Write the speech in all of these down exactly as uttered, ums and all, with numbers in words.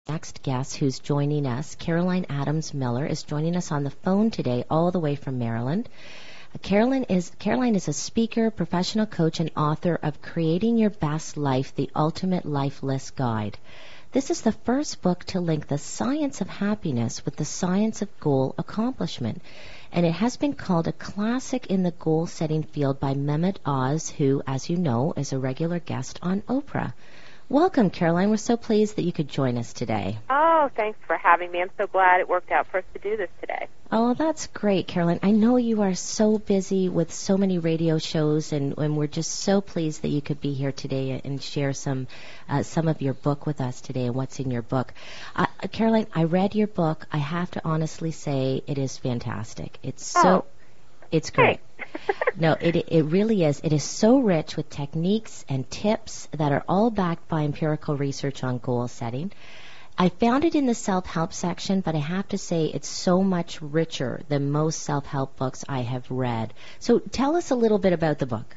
next guest who's joining us, Caroline Adams Miller, is joining us on the phone today all the way from Maryland. Uh, Caroline is Caroline is a speaker, professional coach, and author of Creating Your Best Life, The Ultimate Life List Guide. This is the first book to link the science of happiness with the science of goal accomplishment, and it has been called a classic in the goal-setting field by Mehmet Oz, who, as you know, is a regular guest on Oprah. Welcome, Caroline. We're so pleased that you could join us today. Oh, thanks for having me. I'm so glad it worked out for us to do this today. Oh, that's great, Caroline. I know you are so busy with so many radio shows, and, and we're just so pleased that you could be here today and share some uh, some of your book with us today and what's in your book. Uh, Caroline, I read your book. I have to honestly say it is fantastic. It's so... Oh. It's great. No, it it really is. It is so rich with techniques and tips that are all backed by empirical research on goal setting. I found it in the self-help section, but I have to say it's so much richer than most self-help books I have read. So tell us a little bit about the book.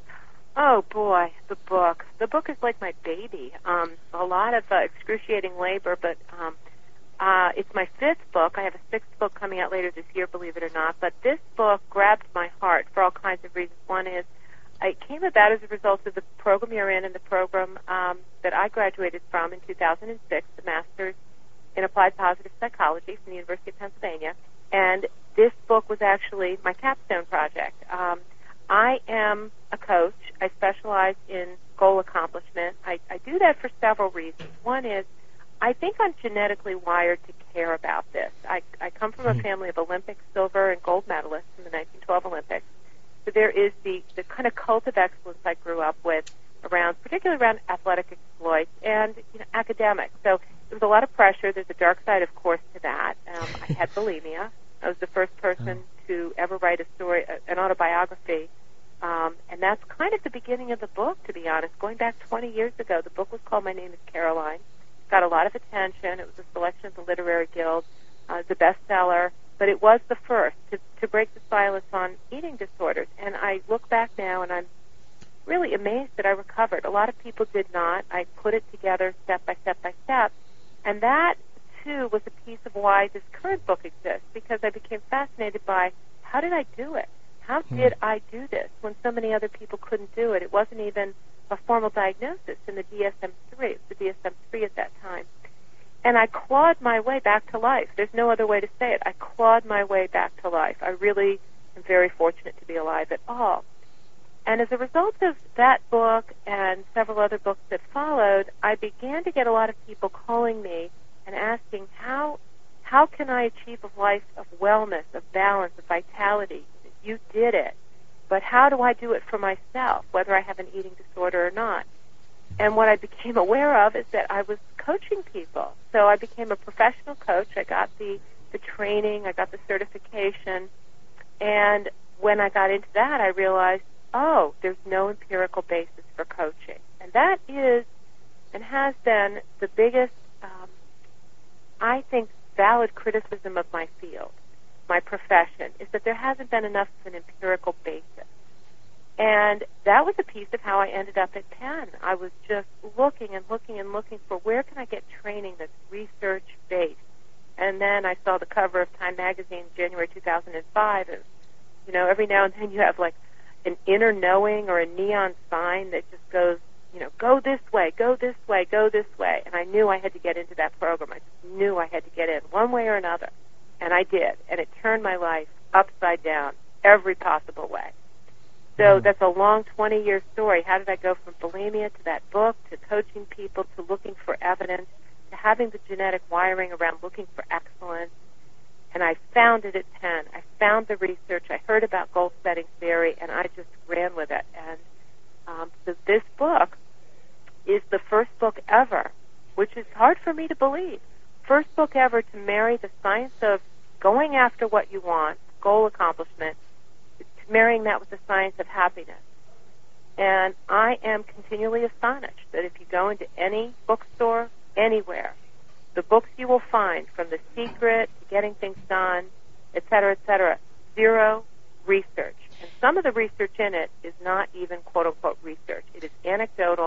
Oh, boy, the book. The book is like my baby. Um, a lot of uh, excruciating labor, but um, Uh, it's my fifth book. I have a sixth book coming out later this year, believe it or not. But this book grabbed my heart for all kinds of reasons. One is it came about as a result of the program you're in and the program um, that I graduated from in two thousand six, the Master's in Applied Positive Psychology from the University of Pennsylvania. And this book was actually my capstone project. Um, I am a coach. I specialize in goal accomplishment. I, I do that for several reasons. One is I think I'm genetically wired to care about this. I, I come from a family of Olympic silver and gold medalists in the nineteen twelve Olympics. So there is the, the kind of cult of excellence I grew up with around, particularly around athletic exploits and you know, academics. So there was a lot of pressure. There's a dark side, of course, to that. Um, I had bulimia. I was the first person to ever write a story, an autobiography. Um, and that's kind of the beginning of the book, to be honest. Going back twenty years ago, the book was called My Name is Caroline. Got a lot of attention. It was a selection of the Literary Guild. Uh, it's a bestseller, but it was the first to, to break the silence on eating disorders. And I look back now, and I'm really amazed that I recovered. A lot of people did not. I put it together step by step by step, and that, too, was a piece of why this current book exists, because I became fascinated by how did I do it? How did I do this when so many other people couldn't do it? It wasn't even a formal diagnosis in the D S M three. It was the D S M three at that time. And I clawed my way back to life. There's no other way to say it. I clawed my way back to life. I really am very fortunate to be alive at all. And as a result of that book and several other books that followed, I began to get a lot of people calling me and asking, how how can I achieve a life of wellness, of balance, of vitality? You did it. But how do I do it for myself, whether I have an eating disorder or not? And what I became aware of is that I was coaching people. So I became a professional coach. I got the, the training. I got the certification. And when I got into that, I realized, oh, there's no empirical basis for coaching. And that is and has been the biggest, um, I think, valid criticism of my field, my profession, is that there hasn't been enough of an empirical basis. And that was a piece of how I ended up at Penn. I was just looking and looking and looking for where can I get training that's research-based. And then I saw the cover of Time magazine in January two thousand five, and, you know, every now and then you have, like, an inner knowing or a neon sign that just goes, you know, go this way, go this way, go this way. And I knew I had to get into that program. I just knew I had to get in one way or another. And I did. And it turned my life upside down every possible way. So that's a long twenty-year story. How did I go from bulimia to that book, to coaching people, to looking for evidence, to having the genetic wiring around looking for excellence? And I found it at Penn. I found the research. I heard about goal-setting theory, and I just ran with it. And um, so this book is the first book ever, which is hard for me to believe, first book ever to marry the science of going after what you want, goal accomplishment, marrying that with the science of happiness. And I am continually astonished that if you go into any bookstore, anywhere, the books you will find, from The Secret to Getting Things Done, et cetera, et cetera, zero research. And some of the research in it is not even quote-unquote research. It is anecdotal,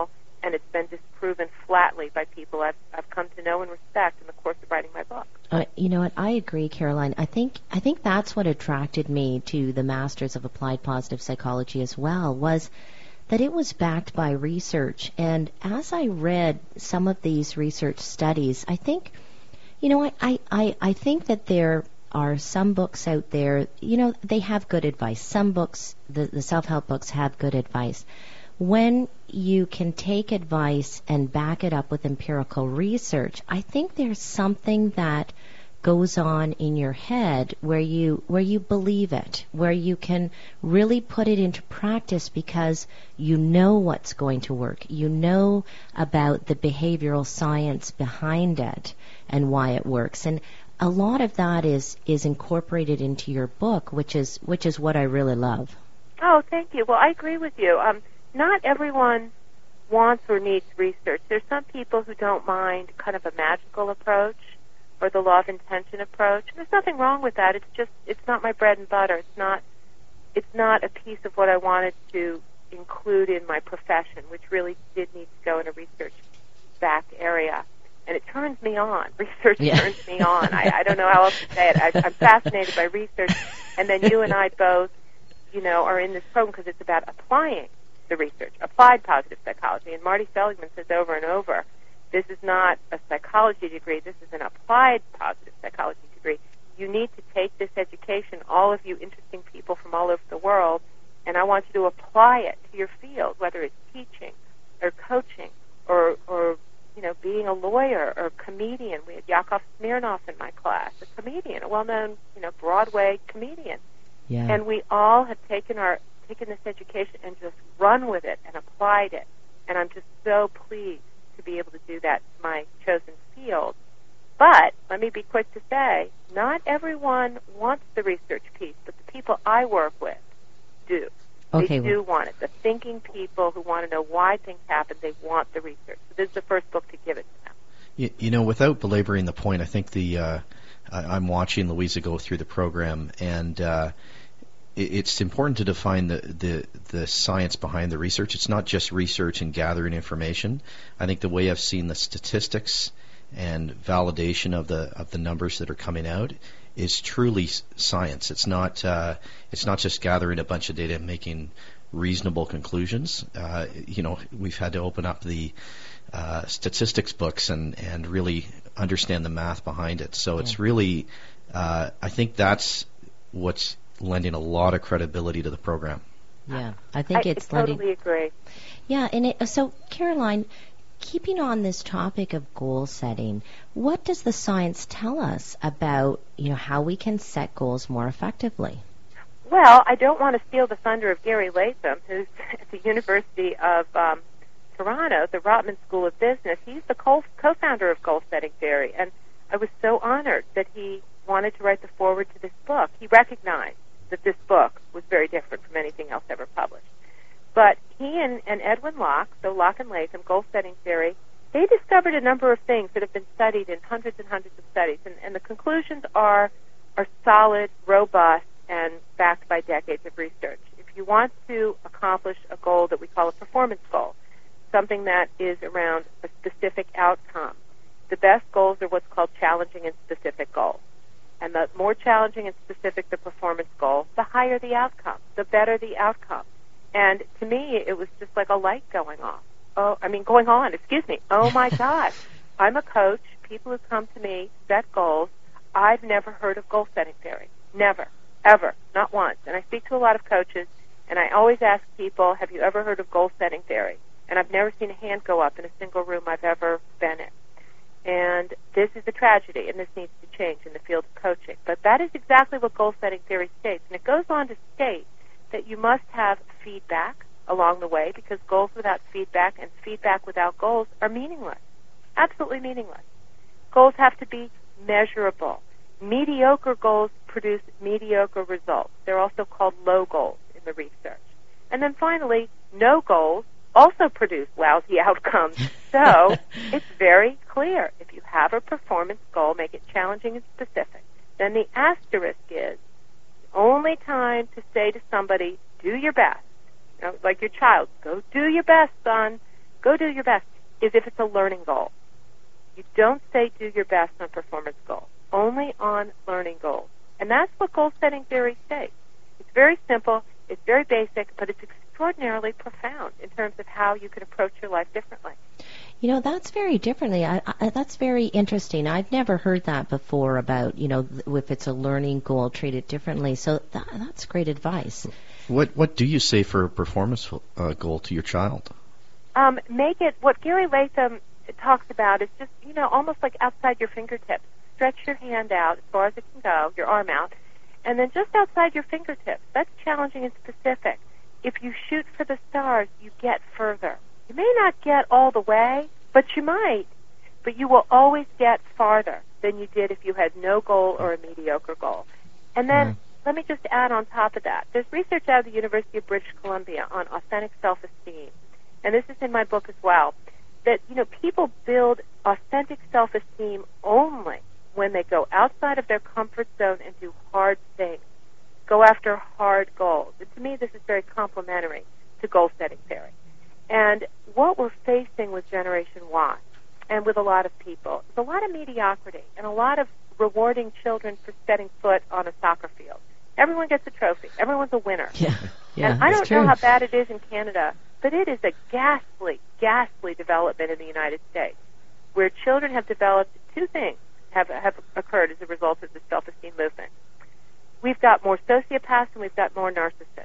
and it's been disproven flatly by people I've, I've come to know and respect in the course of writing my book. Uh, you know what? I agree, Caroline. I think I think that's what attracted me to the Masters of Applied Positive Psychology as well, was that it was backed by research. And as I read some of these research studies, I think, you know, I, I, I think that there are some books out there, you know, they have good advice. Some books, the, the self-help books, have good advice. When you can take advice and back it up with empirical research, I think there's something that goes on in your head where you where you believe it, where you can really put it into practice because you know what's going to work. You know about the behavioral science behind it and why it works. And a lot of that is is incorporated into your book, which is which is what I really love. Oh, thank you. Well, I agree with you. Um, not everyone wants or needs research. There's some people who don't mind kind of a magical approach or the law of intention approach. There's nothing wrong with that. It's just it's not my bread and butter. It's not it's not a piece of what I wanted to include in my profession, which really did need to go in a research-backed area. And it turns me on. Research yeah. turns me on. I, I don't know how else to say it. I, I'm fascinated by research. And then you and I both, you know, are in this program because it's about applying the research, applied positive psychology. And Marty Seligman says over and over, this is not a psychology degree. This is an applied positive psychology degree. You need to take this education, all of you interesting people from all over the world, and I want you to apply it to your field, whether it's teaching or coaching or, or you know, being a lawyer or a comedian. We had Yakov Smirnoff in my class, a comedian, a well-known, you know, Broadway comedian. Yeah. And we all have taken our taken this education and just run with it and applied it. And I'm just so pleased to be able to do that in my chosen field. But let me be quick to say, not everyone wants the research piece, but the people I work with do. Okay, they do well. want it. The thinking people who want to know why things happen, they want the research. So this is the first book to give it to them. You, you know, without belaboring the point, I think the uh, I, I'm watching Louisa go through the program, and uh, it, it's important to define the, the, the science behind the research. It's not just research and gathering information. I think the way I've seen the statistics and validation of the of the numbers that are coming out is truly science. It's not uh, it's not just gathering a bunch of data and making reasonable conclusions. Uh, you know, we've had to open up the uh, statistics books and, and really understand the math behind it. So yeah. it's really, uh, I think that's what's lending a lot of credibility to the program. Yeah, I think I it's totally lending. agree. Yeah, and it, so Caroline, keeping on this topic of goal setting, what does the science tell us about, you know, how we can set goals more effectively? Well, I don't want to steal the thunder of Gary Latham, who's at the University of um, Toronto, the Rotman School of Business. He's the co- co-founder of goal-setting theory, and I was so honored that he wanted to write the foreword to this book. He recognized that this book was very different from anything else ever published. But he and, and Edwin Locke, so Locke and Latham, goal-setting theory, they discovered a number of things that have been studied in hundreds and hundreds of studies, and, and the conclusions are are solid, robust, and backed by decades of research. If you want to accomplish a goal that we call a performance goal, something that is around a specific outcome, the best goals are what's called challenging and specific goals. And the more challenging and specific the performance goal, the higher the outcome, the better the outcome. And to me, it was just like a light going off. Oh, I mean, going on, excuse me. Oh, my God. I'm a coach. People who come to me set goals. I've never heard of goal-setting theory. Never. Ever. Not once. And I speak to a lot of coaches, and I always ask people, have you ever heard of goal-setting theory? And I've never seen a hand go up in a single room I've ever been in. And this is a tragedy, and this needs to change in the field of coaching. But that is exactly what goal-setting theory states. And it goes on to state that you must have feedback along the way, because goals without feedback and feedback without goals are meaningless. Absolutely meaningless. Goals have to be measurable. Mediocre goals produce mediocre results. They're also called low goals in the research. And then finally, no goals also produce lousy outcomes. So it's very clear. If you have a performance goal, make it challenging and specific. Then the asterisk is the only time to say to somebody, do your best. You know, like your child, go do your best, son. go do your best, is if it's a learning goal. You don't say do your best on performance goals, only on learning goals. And that's what goal-setting theory states. It's very simple, it's very basic, but it's extraordinarily profound in terms of how you can approach your life differently. You know, that's very differently. I, I, that's very interesting. I've never heard that before about, you know, if it's a learning goal, treat it differently. So that, that's great advice. What What do you say for a performance uh, goal to your child? Um, make it, what Gary Latham talks about is just, you know, almost like outside your fingertips. Stretch your hand out as far as it can go, your arm out, and then just outside your fingertips. That's challenging and specific. If you shoot for the stars, you get further. You may not get all the way, but you might. But you will always get farther than you did if you had no goal or a mediocre goal. And then mm. let me just add on top of that. There's research out of the University of British Columbia on authentic self-esteem. And this is in my book as well, that, you know, people build authentic self-esteem only when they go outside of their comfort zone and do hard things, go after hard goals. And to me, this is very complementary to goal-setting theory. And what we're facing with Generation Y and with a lot of people is a lot of mediocrity and a lot of rewarding children for setting foot on a soccer field. Everyone gets a trophy. Everyone's a winner. Yeah, yeah, and I don't true. know how bad it is in Canada, but it is a ghastly, ghastly development in the United States where children have developed two things have, have occurred as a result of the self-esteem movement. We've got more sociopaths and we've got more narcissists.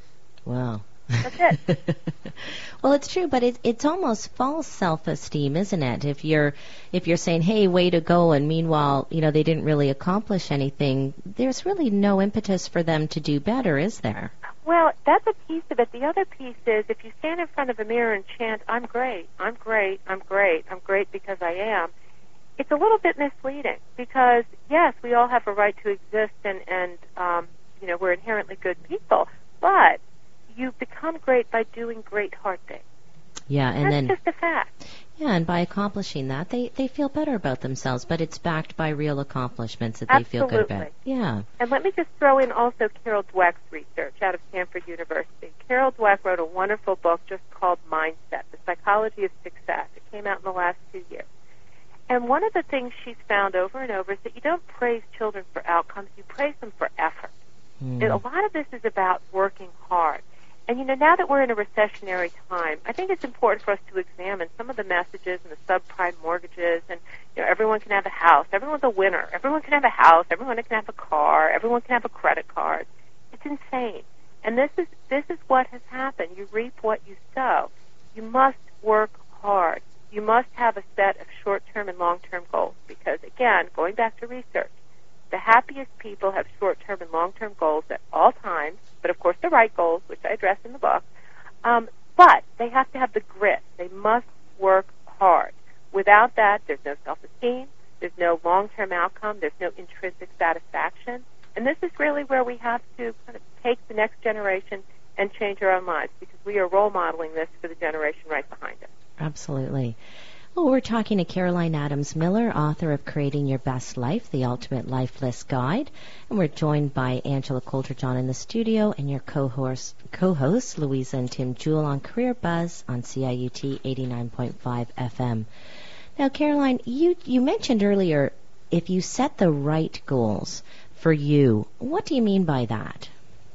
Wow. That's it. Well, it's true, but it, it's almost false self-esteem, isn't it? If you're if you're saying, "Hey, way to go," and meanwhile, you know, they didn't really accomplish anything, there's really no impetus for them to do better, is there? Well, that's a piece of it. The other piece is if you stand in front of a mirror and chant, "I'm great, I'm great, I'm great, I'm great because I am," it's a little bit misleading because, yes, we all have a right to exist and, and um, you know, we're inherently good people, but you become great by doing great hard things. Yeah, and That's then just a fact. Yeah, and by accomplishing that, they, they feel better about themselves, but it's backed by real accomplishments that Absolutely. they feel good about. Yeah. And let me just throw in also Carol Dweck's research out of Stanford University. Carol Dweck wrote a wonderful book just called Mindset, The Psychology of Success. It came out in the last two years. And one of the things she's found over and over is that you don't praise children for outcomes, you praise them for effort. Mm. And a lot of this is about working hard. And, you know, now that we're in a recessionary time, I think it's important for us to examine some of the messages and the subprime mortgages and, you know, everyone can have a house. Everyone's a winner. Everyone can have a house. Everyone can have a car. Everyone can have a credit card. It's insane. And this is this is what has happened. You reap what you sow. You must work hard. You must have a set of short-term and long-term goals because, again, going back to research, the happiest people have short-term and long-term goals at all times, but of course the right goals, which I address in the book. Um, but they have to have the grit. They must work hard. Without that, there's no self-esteem, there's no long-term outcome, there's no intrinsic satisfaction. And this is really where we have to kind of take the next generation and change our own lives because we are role modeling this for the generation right behind us. Absolutely. Well, we're talking to Caroline Adams Miller, author of Creating Your Best Life, The Ultimate Life List Guide. And we're joined by Angela Coulter-John in the studio and your co-host, co-hosts, Louisa and Tim Jewell on Career Buzz on C I U T eighty-nine point five F M. Now, Caroline, you, you mentioned earlier if you set the right goals for you. What do you mean by that?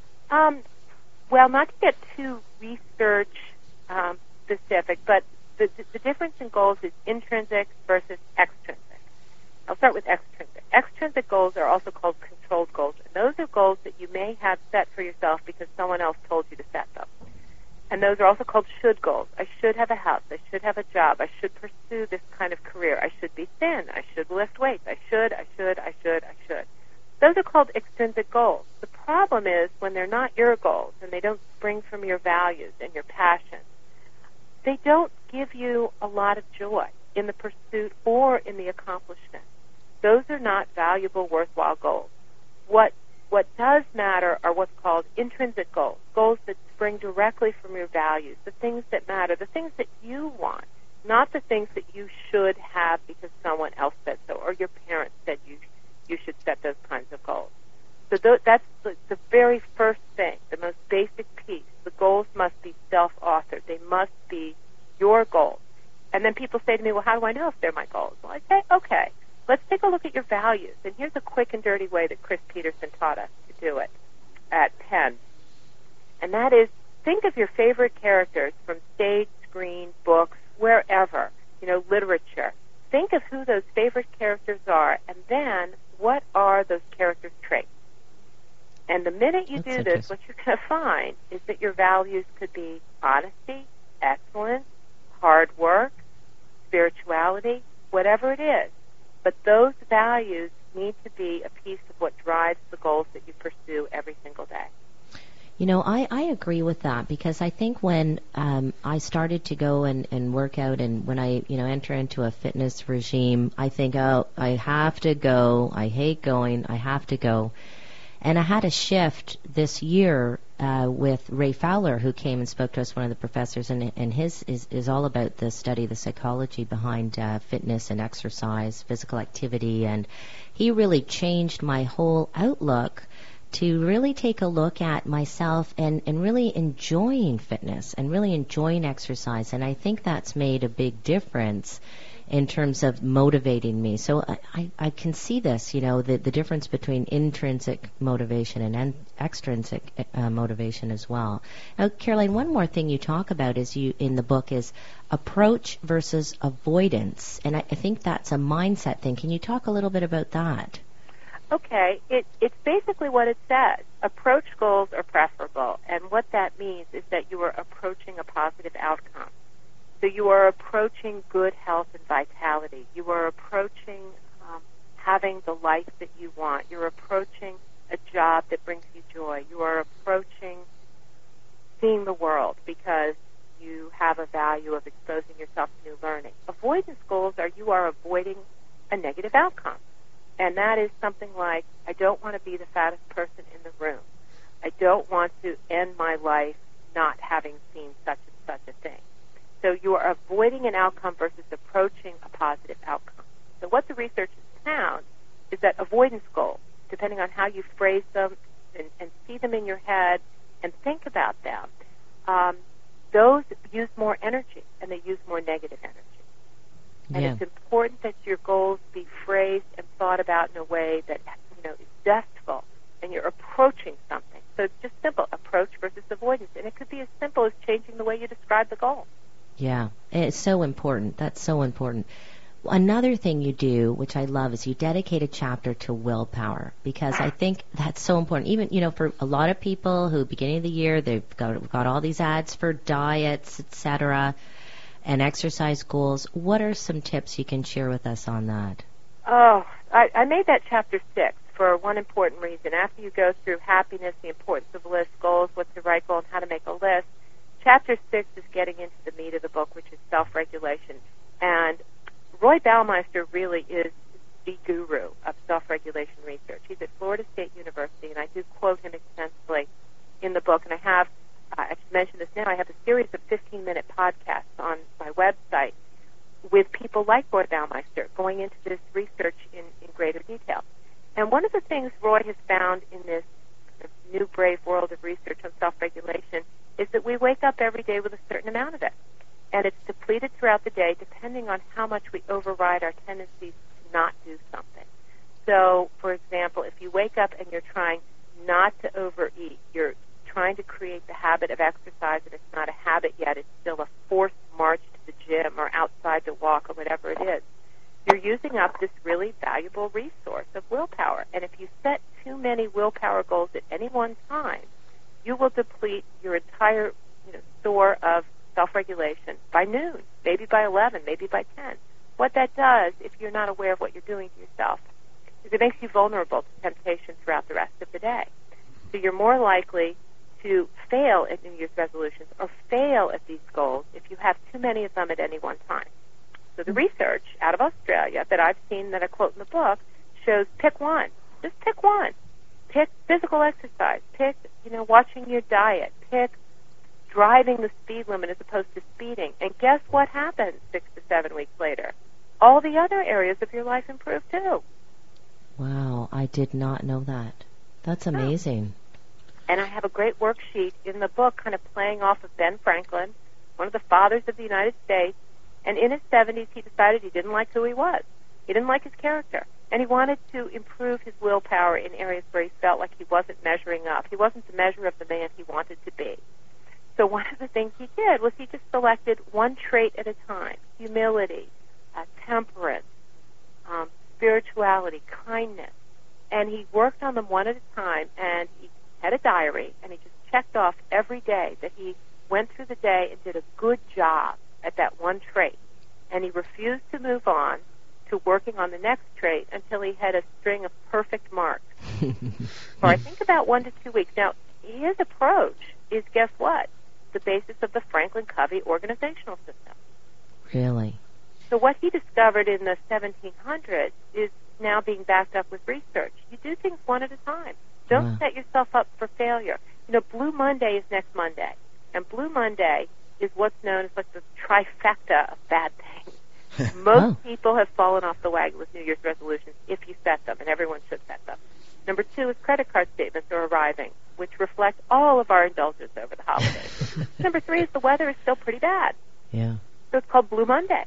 Um, well, not to get too research um, specific, but The, the difference in goals is intrinsic versus extrinsic. I'll start with extrinsic. Extrinsic goals are also called controlled goals. And those are goals that you may have set for yourself because someone else told you to set them. And those are also called should goals. I should have a house. I should have a job. I should pursue this kind of career. I should be thin. I should lift weights. I should, I should, I should, I should. Those are called extrinsic goals. The problem is when they're not your goals and they don't spring from your values and your passions, they don't give you a lot of joy in the pursuit or in the accomplishment. Those are not valuable, worthwhile goals. What what does matter are what's called intrinsic goals, goals that spring directly from your values, the things that matter, the things that you want, not the things that you should have because someone else said so or your parents said you you should set those kinds of goals. So th- that's the, the very first thing, the most basic piece. The goals must be self-authored. They must be your goals. then people say to me, well, how do I know if they're my goals? Well, I say, okay, let's take a look at your values. And here's a quick and dirty way that Chris Peterson taught us to do it at Penn. And that is, think of your favorite characters from stage, screen, books, wherever, you know, literature. Think of who those favorite characters are, and then what are those characters' traits? And the minute you That's do this, what you're going to find is that your values could be honesty, excellence, hard work, spirituality, whatever it is. But those values need to be a piece of what drives the goals that you pursue every single day. You know, I, I agree with that, because I think when um, I started to go and, and work out, and when I, you know, enter into a fitness regime, I think, oh, I have to go. I hate going. I have to go. And I had a shift this year uh, with Ray Fowler, who came and spoke to us, one of the professors, and, and his is, is all about the study, the psychology behind uh, fitness and exercise, physical activity, and he really changed my whole outlook to really take a look at myself and, and really enjoying fitness and really enjoying exercise. And I think that's made a big difference in terms of motivating me. So I, I, I can see this, you know, the, the difference between intrinsic motivation and en- extrinsic uh, motivation as well. Now, Caroline, one more thing you talk about is you in the book is approach versus avoidance. And I, I think that's a mindset thing. Can you talk a little bit about that? Okay, it, it's basically what it says. Approach goals are preferable, and what that means is that you are approaching a positive outcome. So you are approaching good health and vitality. You are approaching um, having the life that you want. You're approaching a job that brings you joy. You are approaching seeing the world because you have a value of exposing yourself to new learning. Avoidance goals are you are avoiding a negative outcome. And that is something like, I don't want to be the fattest person in the room. I don't want to end my life not having seen such and such a thing. So you are avoiding an outcome versus approaching a positive outcome. So what the research has found is that avoidance goals, depending on how you phrase them and, and see them in your head and think about them, um, those use more energy and they use more negative energy. And yeah. It's important that your goals be phrased and thought about in a way that, you know, is zestful and you're approaching something. So it's just simple, approach versus avoidance. And it could be as simple as changing the way you describe the goal. Yeah, it's so important. That's so important. Another thing you do, which I love, is you dedicate a chapter to willpower, because I think that's so important. Even, you know, for a lot of people who, beginning of the year, they've got, got all these ads for diets, et cetera, and exercise goals. What are some tips you can share with us on that? Oh, I, I made that chapter six for one important reason. After you go through happiness, the importance of lists, goals, what's the right goal, and how to make a list, chapter six is getting into the meat of the book, which is self-regulation. And Roy Baumeister really is the guru of self-regulation research. He's at Florida State University, and I do quote him extensively in the book. And I have, uh, I should mention this now, I have a series of fifteen-minute podcasts on my website with people like Roy Baumeister going into this research in, in greater detail. And one of the things Roy has found in this new brave world of research on self-regulation is that we wake up every day with a certain amount of it. And it's depleted throughout the day depending on how much we override our tendencies to not do something. So, for example, if you wake up and you're trying not to overeat, you're trying to create the habit of exercise and it's not a habit yet, it's still a forced march to the gym or outside to walk or whatever it is, you're using up this really valuable resource of willpower. And if you set too many willpower goals at any one time, you will deplete your entire you know, store of self-regulation by noon, maybe by eleven, maybe by ten. What that does, if you're not aware of what you're doing to yourself, is it makes you vulnerable to temptation throughout the rest of the day. So you're more likely to fail at New Year's resolutions or fail at these goals if you have too many of them at any one time. So the research out of Australia that I've seen that I quote in the book shows pick one. Just pick one. Pick physical exercise. Pick, you know, watching your diet. Pick driving the speed limit as opposed to speeding. And guess what happens six to seven weeks later? All the other areas of your life improve too. Wow, I did not know that. That's amazing. And I have a great worksheet in the book kind of playing off of Ben Franklin, one of the fathers of the United States, And in his seventies, he decided he didn't like who he was. He didn't like his character. And he wanted to improve his willpower in areas where he felt like he wasn't measuring up. He wasn't the measure of the man he wanted to be. So one of the things he did was he just selected one trait at a time: humility, uh, temperance, um, spirituality, kindness. And he worked on them one at a time, and he had a diary, and he just checked off every day that he went through the day and did a good job at that one trait. And he refused to move on to working on the next trait until he had a string of perfect marks for, I think, about one to two weeks. Now, his approach is, guess what? The basis of the Franklin Covey organizational system. Really? So what he discovered in the seventeen hundreds is now being backed up with research. You do things one at a time. Don't wow. set yourself up for failure. You know, Blue Monday is next Monday, and Blue Monday is what's known as like the trifecta of bad things. Most oh. people have fallen off the wagon with New Year's resolutions if you set them, and everyone should set them. Number two is credit card statements are arriving, which reflect all of our indulgence over the holidays. Number three is the weather is still pretty bad. Yeah. So it's called Blue Monday.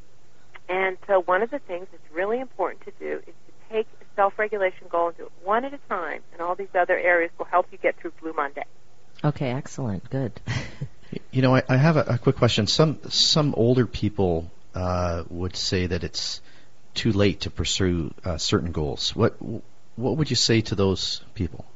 And so one of the things that's really important to do is to take a self-regulation goal and do it one at a time, and all these other areas will help you get through Blue Monday. Okay, excellent. Good. You know, I, I have a, a quick question. Some some older people uh, would say that it's too late to pursue uh, certain goals. What what would you say to those people?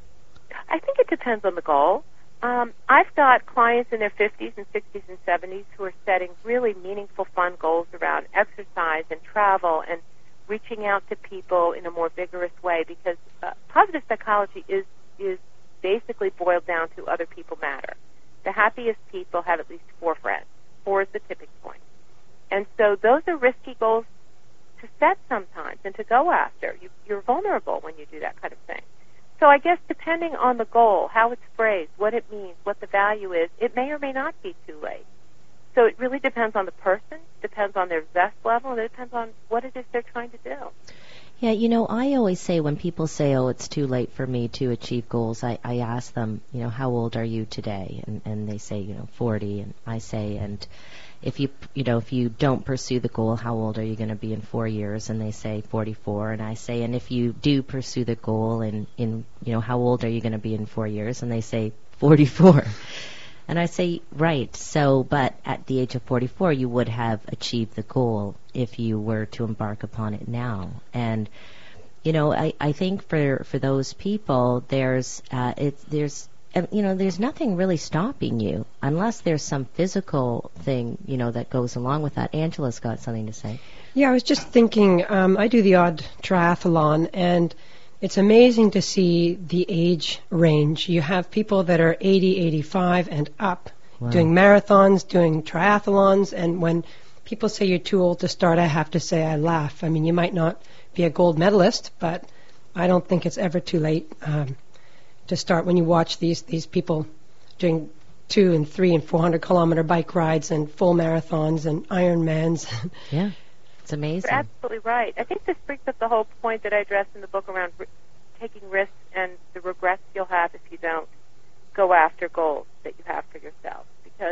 I think it depends on the goal. Um, I've got clients in their fifties and sixties and seventies who are setting really meaningful, fun goals around exercise and travel and reaching out to people in a more vigorous way, because uh, positive psychology is is basically boiled down to other people matter. The happiest people have at least four friends. Four is the tipping point. And so those are risky goals to set sometimes and to go after. You, you're vulnerable when you do that kind of thing. So I guess depending on the goal, how it's phrased, what it means, what the value is, it may or may not be too late. So it really depends on the person, depends on their zest level, and it depends on what it is they're trying to do. Yeah, you know, I always say when people say, oh, it's too late for me to achieve goals, I, I ask them, you know, how old are you today? And, and they say, you know, forty. And I say, and if you, you know, if you don't pursue the goal, how old are you going to be in four years? And they say forty-four. And I say, and if you do pursue the goal, and in, you know, how old are you going to be in four years? And they say forty-four. And I say, right, so, but at the age of forty-four, you would have achieved the goal if you were to embark upon it now. And, you know, I, I think for, for those people, there's, uh, it's, there's, you know, there's nothing really stopping you unless there's some physical thing, you know, that goes along with that. Angela's got something to say. Yeah, I was just thinking, um, I do the odd triathlon, and it's amazing to see the age range. You have people that are eighty, eighty-five and up, wow, doing marathons, doing triathlons, and when people say you're too old to start, I have to say I laugh. I mean, you might not be a gold medalist, but I don't think it's ever too late um, to start when you watch these, these people doing two and three and four hundred kilometer bike rides and full marathons and Ironmans. Yeah. It's amazing. You're absolutely right. I think this brings up the whole point that I addressed in the book around r- taking risks and the regrets you'll have if you don't go after goals that you have for yourself. Because,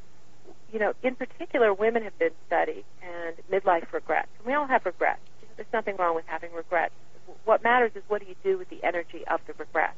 you know, in particular, women have been studied, and midlife regrets. And we all have regrets. There's nothing wrong with having regrets. What matters is what do you do with the energy of the regret.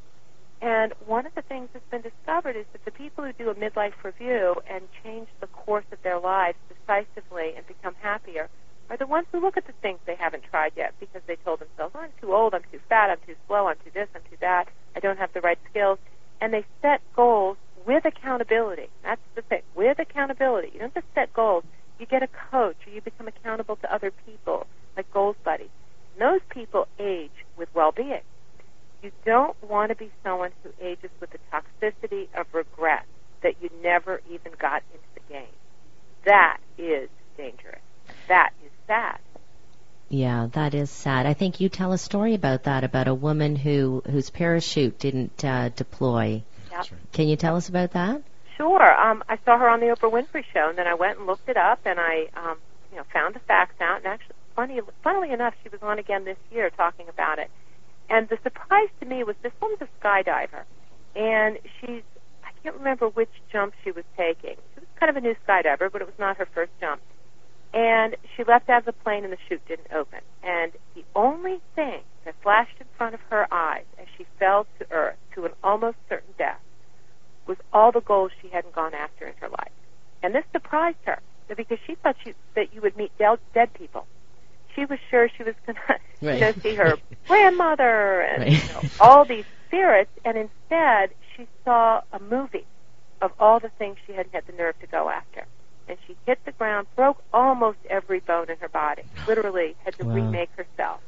And one of the things that's been discovered is that the people who do a midlife review and change the course of their lives decisively and become happier are the ones who look at the things they haven't tried yet because they told themselves, oh, I'm too old, I'm too fat, I'm too slow, I'm too this, I'm too that, I don't have the right skills. And they set goals with accountability. That's the thing, with accountability. You don't just set goals. You get a coach, or you become accountable to other people, like Goals Buddy. And those people age with well-being. You don't want to be someone who ages with the toxicity of regret that you never even got into the game. That is dangerous. That is sad. Yeah, that is sad. I think you tell a story about that, about a woman who whose parachute didn't uh, deploy. Yep. Can you tell us about that? Sure. Um, I saw her on the Oprah Winfrey Show, and then I went and looked it up, and I, um, you know, found the facts out. And actually, funny, funnily enough, she was on again this year talking about it. And the surprise to me was this woman's a skydiver, and she's, I can't remember which jump she was taking. She was kind of a new skydiver, but it was not her first jump. And she leapt out of the plane, and the chute didn't open. And the only thing that flashed in front of her eyes as she fell to earth to an almost certain death was all the goals she hadn't gone after in her life. And this surprised her, because she thought she, that you would meet del- dead people. She was sure she was going to Right. you know, see her grandmother and Right. you know, all these spirits, and instead she saw a movie of all the things she hadn't had the nerve to go after. And she hit the ground, broke almost every bone in her body, literally had to Wow. remake herself.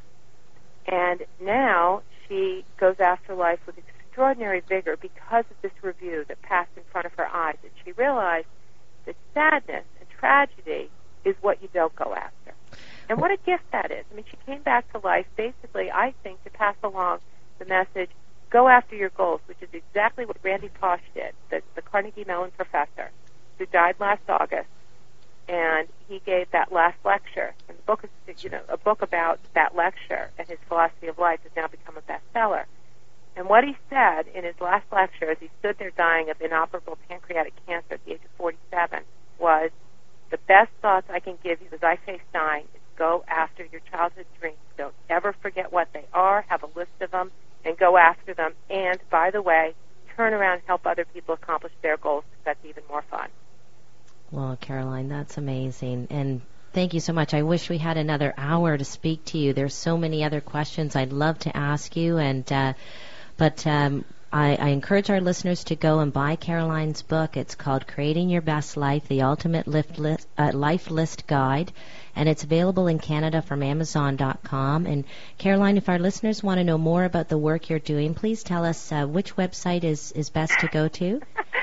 And now she goes after life with extraordinary vigor because of this review that passed in front of her eyes. And she realized that sadness and tragedy is what you don't go after. And what a gift that is. I mean, she came back to life basically, I think, to pass along the message, go after your goals, which is exactly what Randy Pausch did, the, the Carnegie Mellon professor, who died last August. And he gave that last lecture. And the book is, you know, a book about that lecture and his philosophy of life has now become a bestseller. And what he said in his last lecture, as he stood there dying of inoperable pancreatic cancer at the age of forty-seven, was, the best thoughts I can give you as I face dying is go after your childhood dreams. Don't ever forget what they are. Have a list of them and go after them. And, by the way, turn around and help other people accomplish their goals, because that's even more fun. Well, Caroline, that's amazing. And thank you so much. I wish we had another hour to speak to you. There's so many other questions I'd love to ask you. And uh, But um, I, I encourage our listeners to go and buy Caroline's book. It's called Creating Your Best Life, the Ultimate Life List, uh, Life List Guide. And it's available in Canada from Amazon dot com. And Caroline, if our listeners want to know more about the work you're doing, please tell us uh, which website is, is best to go to.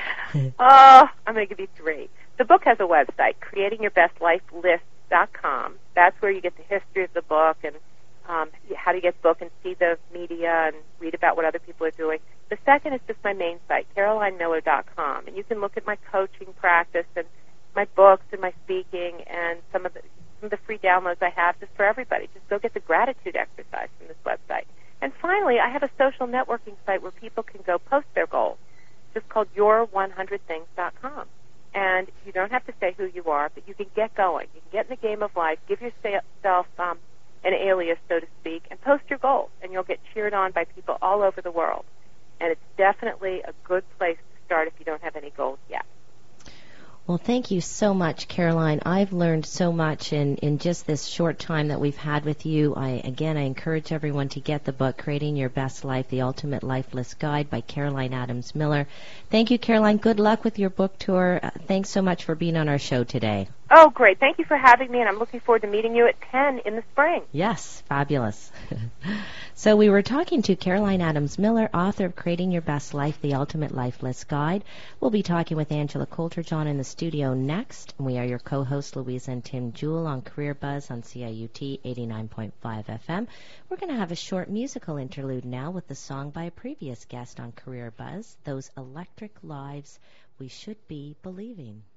Oh, I'm going to give you three. The book has a website, creating your best life list dot com. That's where you get the history of the book and um, how to get the book and see the media and read about what other people are doing. The second is just my main site, caroline miller dot com. And you can look at my coaching practice and my books and my speaking and some of the some of the free downloads I have just for everybody. Just go get the gratitude exercise from this website. And finally, I have a social networking site where people can go post their goals. It's just called your one hundred things dot com. And you don't have to say who you are, but you can get going. You can get in the game of life, give yourself um, an alias, so to speak, and post your goals, and you'll get cheered on by people all over the world. And it's definitely a good place to start if you don't have any goals yet. Well, thank you so much, Caroline. I've learned so much in, in just this short time that we've had with you. I Again, I encourage everyone to get the book, Creating Your Best Life, The Ultimate Life List Guide by Caroline Adams Miller. Thank you, Caroline. Good luck with your book tour. Uh, thanks so much for being on our show today. Oh, great. Thank you for having me, and I'm looking forward to meeting you at Penn in the spring. Yes, fabulous. So we were talking to Caroline Adams Miller, author of Creating Your Best Life, The Ultimate Life List Guide. We'll be talking with Angela Coulter-John in the studio next. We are your co-hosts, Louisa and Tim Jewell, on Career Buzz on C I U T eighty-nine point five F M. We're going to have a short musical interlude now with the song by a previous guest on Career Buzz, Those Electric Lives We Should Be Believing.